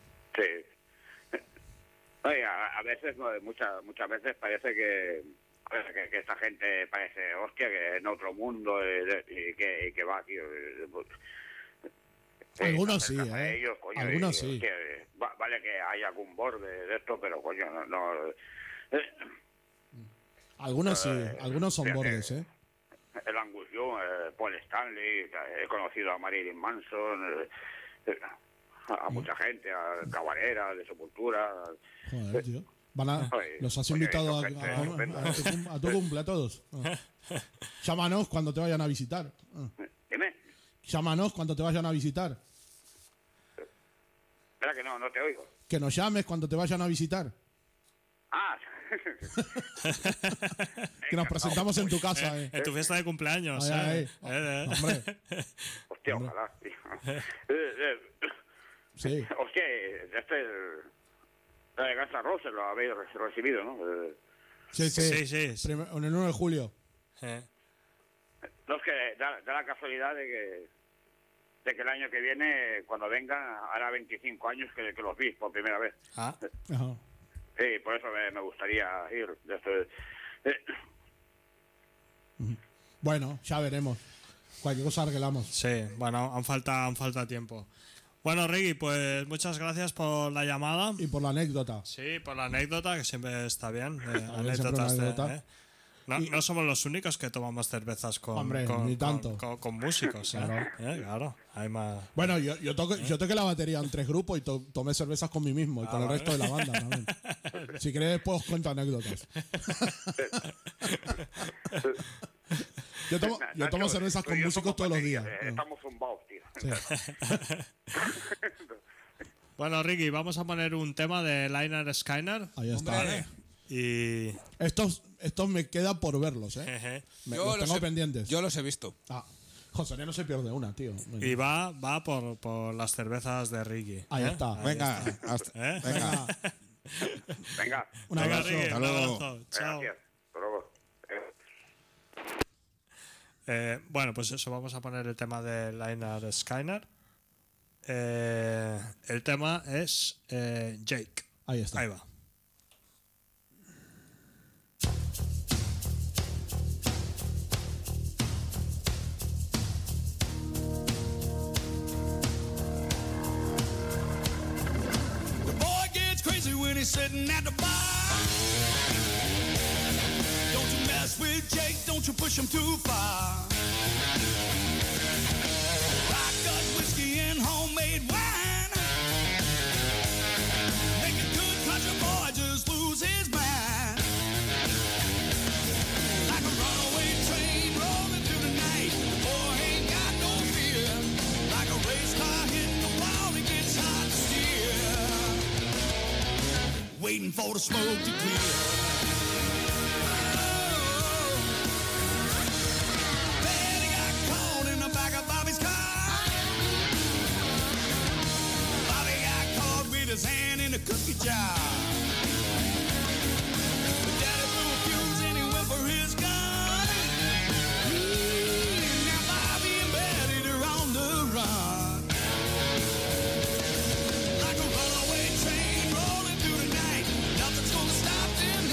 Oye, a veces, muchas veces parece que esta gente parece, hostia, que en otro mundo y que va, tío. Algunos sí, ellos, coño, algunos sí. Hostia, vale que hay algún borde de esto, pero coño, no. Algunos sí, algunos son bordes, El Angus Young, Paul Stanley, he conocido a Marilyn Manson, a mucha gente, a Cabarera, de Sepultura. Joder, tío. Los has invitado a tu cumple a todos. Llámanos cuando te vayan a visitar. Dime. Llámanos cuando te vayan a visitar. Espera que no te oigo. Que nos llames cuando te vayan a visitar. Ah. Que nos presentamos en tu casa. En tu fiesta de cumpleaños. Hombre. Hostia, ojalá. Sí. Hostia, la de Guns N' Roses lo habéis recibido, ¿no? Sí. En el 1 de julio. No, es que da la casualidad de que el año que viene, cuando venga, hará 25 años que los vi por primera vez. Ajá. Sí, por eso me gustaría ir. Bueno, ya veremos. Cualquier cosa arreglamos. Sí, bueno, aún falta tiempo. Bueno, Ricky, pues muchas gracias por la llamada. Y por la anécdota. Sí, por la anécdota, que siempre está bien. Anécdotas No somos los únicos que tomamos cervezas con músicos. Claro, hay más. Bueno, yo toqué la batería en 3 grupos y tomé cervezas con mí mismo y con el resto de la banda también. Si quieres, después os cuento anécdotas. Yo tomo cervezas con músicos todos los días. Estamos zumbados, tío. Sí. Bueno, Ricky, vamos a poner un tema de Lynyrd Skynyrd. Ahí está. Y estos me queda por verlos, los tengo pendientes. Yo los he visto. José no se pierde una, tío. Venga. Y va por las cervezas de Ricky. Ahí está. Venga. Venga. Un abrazo. Ricky, Hasta un luego. abrazo. Chao. Gracias. Hasta luego. Bueno, pues eso, vamos a poner el tema de Lynyrd Skynyrd. El tema es Jake. Ahí está. Ahí va. The boy gets crazy when he's sitting at the bar. Don't you mess with Jake, don't you push him too far. Rockus whiskey and homemade wine. Make a good country boy just lose his mind. Like a runaway train rolling through the night. The boy ain't got no fear. Like a race car hitting the wall, it gets hard to steer. Waiting for the smoke to clear. Betty got caught in the back of Bobby's car. Bobby got caught with his hand in a cookie jar. Daddy blew a fuse and he went for his gun. Now Bobby and Betty, they're on the run. Like a runaway train rolling through the night. Nothing's gonna stop them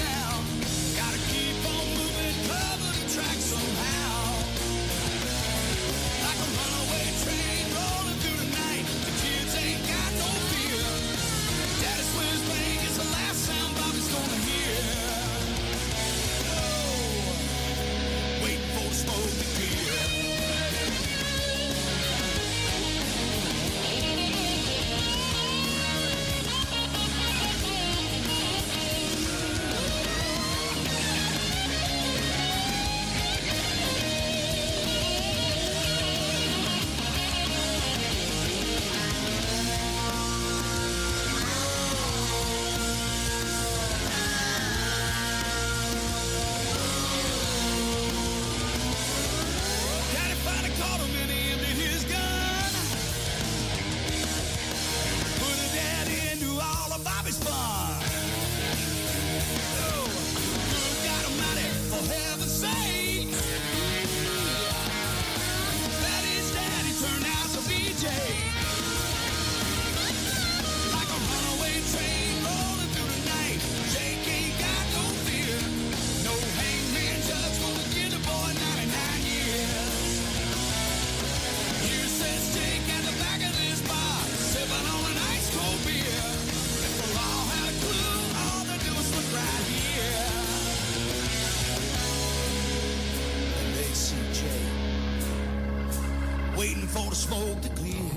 waiting for the smoke to clear.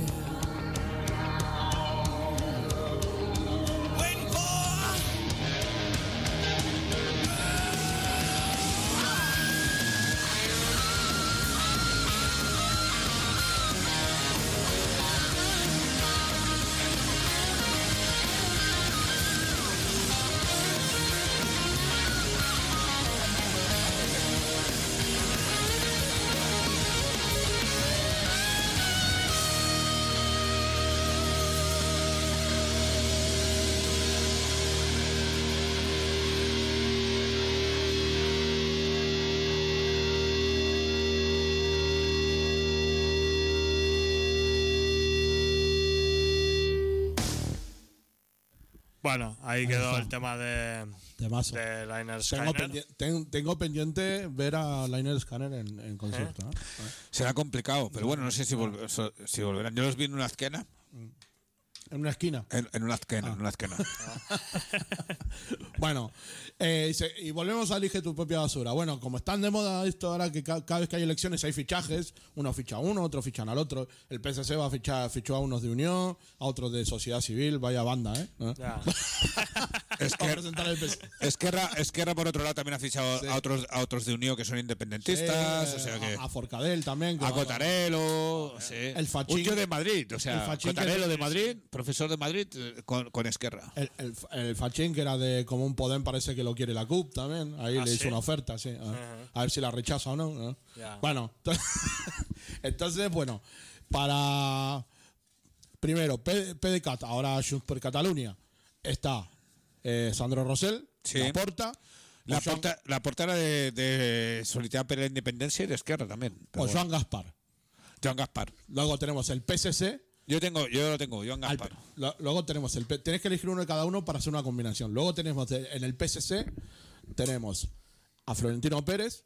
Waiting for Bueno, ahí quedó el tema de Liner Skyner. Tengo pendiente ver a Liner Scanner en concierto. ¿no? Será complicado, pero bueno, no sé si volverán. Yo los vi en una esquina. En una esquina. En una esquina, en una esquina. Bueno, y volvemos a Elige tu propia basura. Bueno, como están de moda esto ahora que cada vez que hay elecciones hay fichajes, uno ficha a uno, otro fichan al otro. El PSC fichó a unos de Unión, a otros de Sociedad Civil, vaya banda, ¿eh? Ya. Esquerra, por otro lado, también ha fichado Sí. a otros de Unión que son independentistas. O sea que a Forcadell también. a Cotarelo. Sí. El Fachín. Un tío de Madrid. O El sea, Fachín Cotarelo que- de Madrid, profesor de Madrid, con Esquerra. El Fachín, que era de como un Podem, parece que lo quiere la CUP también. Ahí le hizo ¿sí? una oferta, sí. A ver si la rechaza o no. ¿no? Ya. Bueno, entonces, bueno, para. Primero, PDeCAT, ahora Junts per Catalunya, está Sandro Rosell, Sí. Laporta, La portada de Solidaridad per la Independencia y de Esquerra también. o Joan Gaspar. Joan Gaspar. Luego tenemos el PSC. Yo lo tengo, Joan Gaspar. Luego tenemos tenés que elegir uno de cada uno para hacer una combinación. Luego tenemos en el PSC tenemos a Florentino Pérez,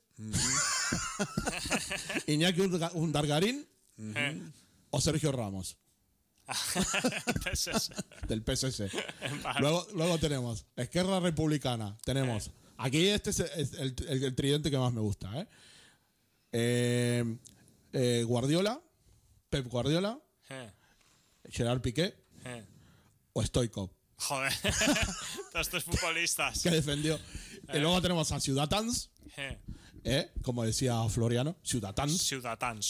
Iñaki Undargarín o Sergio Ramos del PSC. Vale. Luego tenemos Esquerra Republicana. Tenemos aquí este es el tridente que más me gusta. Guardiola, Pep Guardiola, Gerard Piqué o Stoichkov, Joder. Todos estos futbolistas. que defendió. Y luego tenemos a Ciudadans, como decía Floriano, Ciudadans. Ciudadans.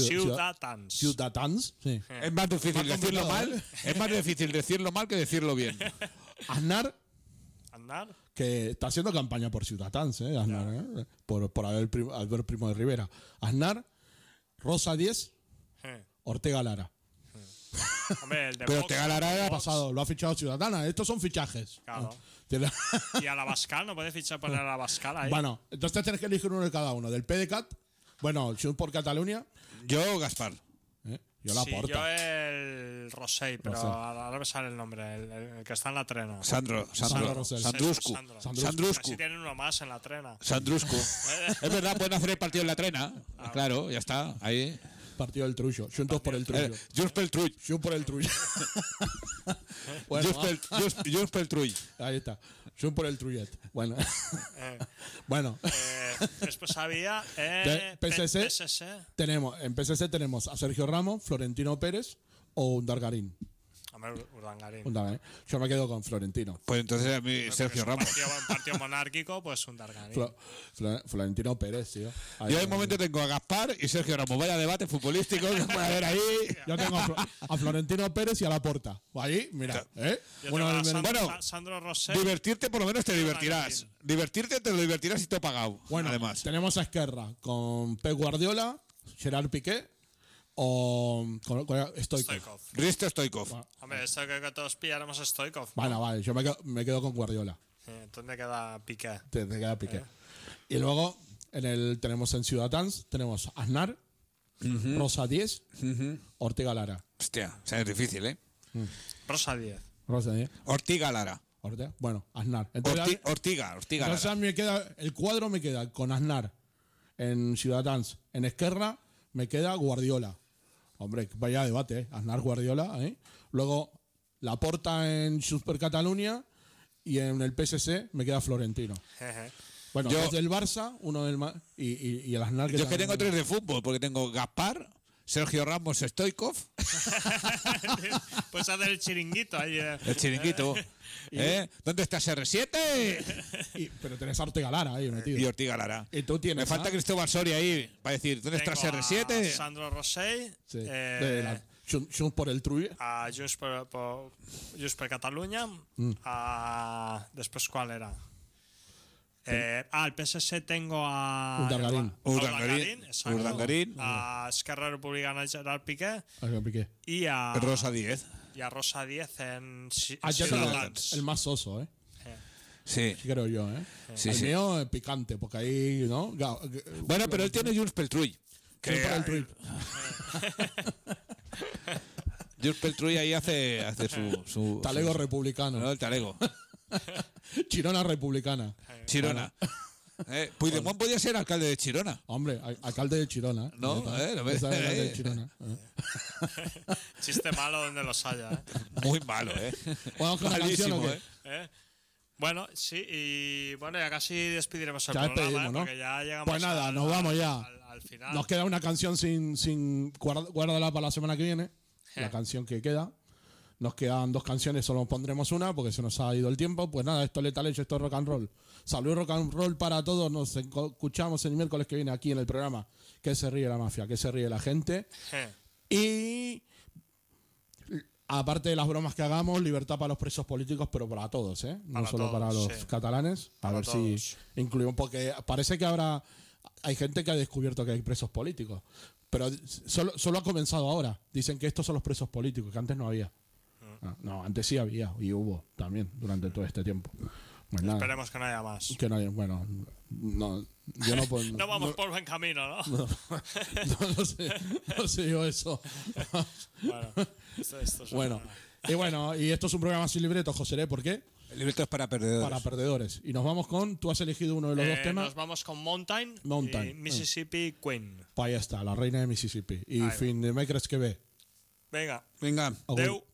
Ciudadans, sí. Es más difícil decirlo complicado, mal. Es más difícil decirlo mal que decirlo bien. Aznar, Andar. que está haciendo campaña por Ciudadans, Aznar, por Albert Primo de Rivera. Aznar, Rosa Díez, Ortega Lara. Hombre, el de Pero Vox, Ortega Lara era Ha pasado, lo ha fichado Ciudadana. Estos son fichajes. Claro. Tiene- Y a la Bascal, ¿no puede fichar poner a la Bascal ahí? Bueno, entonces tienes que elegir uno de cada uno. Del PDeCAT, bueno, Junts por Catalunya, Yo, Gaspar. yo la Sí, porta. yo el Rosell, pero Rosell. ahora me sale el nombre, el que está en la trena. Sandro Rosell. Sandruscu. Sandruscu. Así tienen uno más en la trena. Sandruscu. Es verdad, pueden hacer el partido en la trena. Claro, ya está. Ahí. Partido del Trullo. Juntos por el Trullo. Junts pel Trull. Junts por el Trullo. Bueno, Junts pel Trull. ahí está. Junts por el Trullet. Bueno. Bueno. Después había De PSC. En PSC tenemos a Sergio Ramos, Florentino Pérez o Undargarín. Hombre, Urdangarín. Yo me quedo con Florentino. Pues entonces a mí Sergio Ramos. Un partido monárquico, pues Urdangarín. Florentino Pérez, tío. Ahí- Yo de momento tengo a Gaspar y Sergio Ramos. Vaya debate futbolístico que puede haber ahí. Yo tengo a Florentino Pérez y a Laporta. Ahí, mira. Yo Bueno, tengo a bueno, Sandro Rosell. Divertirte por lo menos te divertirás. Divertirte te lo divertirás y te he pagado. bueno, además. tenemos a Esquerra con Pep Guardiola, Gerard Piqué o con Stoichkov. Stoichkov. Risto Stoichkov. Hombre, esto que todos pilláramos a Stoichkov. Bueno, vale, yo me quedo con Guardiola. Entonces me queda Piqué. Te queda Piqué. Y luego tenemos en Ciudadans, tenemos Aznar, Rosa Díez, Ortega Lara. Hostia, o sea, es difícil, ¿eh? Rosa 10. Rosa Díez, Ortiga Lara. Ortega. Bueno, Aznar. Entonces, Ortiga entonces Lara. el cuadro me queda con Aznar en Ciudadans. En Esquerra me queda Guardiola. Hombre, vaya debate, Aznar Guardiola. Luego Laporta en Junts per Catalunya y en el PSC me queda Florentino. Bueno, Yo- dos del Barça, uno del y el Aznar. Yo es que también- tengo 3 de fútbol, porque tengo Gaspar, Sergio Ramos Stoikov. Pues hacer el chiringuito ahí. El chiringuito. ¿Dónde está CR7? Pero tenés a Ortega Lara ahí metido. Y Ortiga Lara. Y tú tienes Me falta Cristóbal Soria ahí para decir, ¿dónde está Tengo CR7? a Sandro Rossell. Sí. De la Junts por el Trull. A Junts per Catalunya. Después, ¿cuál era? El PSC tengo a Urdangarín. Urdangarín. A Esquerra Republicana Gerard Piqué y a Rosa 10. y a Rosa 10 en Ciudadanos. El más soso, Sí. creo yo, Sí, el sí. mío es picante, porque ahí, ¿no? Bueno, pero él tiene Junts pel Trull. Junts por el Trull. Junts pel Trull ahí hace su Talego republicano. No, el talego. Chirona republicana. Chirona. Puigdemont podía ser alcalde de Chirona. Hombre, alcalde de Chirona. No, ¿Lo ves? Alcalde de Chirona. Chiste malo donde los haya. Muy malo, Vamos con la canción, ¿o qué? Bueno, sí, y bueno, ya casi despidiremos el Ya programa, despedimos, ¿no? porque ya llegamos Pues nada, nos vamos ya. al final. Nos queda una canción sin guárdala para la semana que viene. La canción que queda. Nos quedan 2 canciones, solo pondremos una porque se nos ha ido el tiempo. Pues nada, esto es Lethal Age, esto es rock and roll. Salud rock and roll para todos. Nos escuchamos el miércoles que viene aquí en el programa. Que se ríe la mafia, que se ríe la gente. Y aparte de las bromas que hagamos, libertad para los presos políticos, pero para todos, no Para solo todos, para los sí. catalanes. A Para ver todos. si incluimos, porque parece que ahora hay gente que ha descubierto que hay presos políticos. Pero solo ha comenzado ahora. Dicen que estos son los presos políticos, que antes no había. No, antes sí había y hubo también durante todo este tiempo. Pues nada, Esperemos que no haya más. que no haya, bueno, no, yo no puedo. No vamos por buen camino, ¿no? No sé yo eso. Bueno, esto es Bueno, y esto es un programa sin libreto, José, ¿por qué? El libreto es para perdedores. Para perdedores. Y nos vamos con, tú has elegido uno de los 2 temas. Nos vamos con Mountain Mountain. y Mississippi Queen. Pues ahí está, la reina de Mississippi. Y Ahí fin de Makers que ve. Venga. Venga. Agur. Adeu.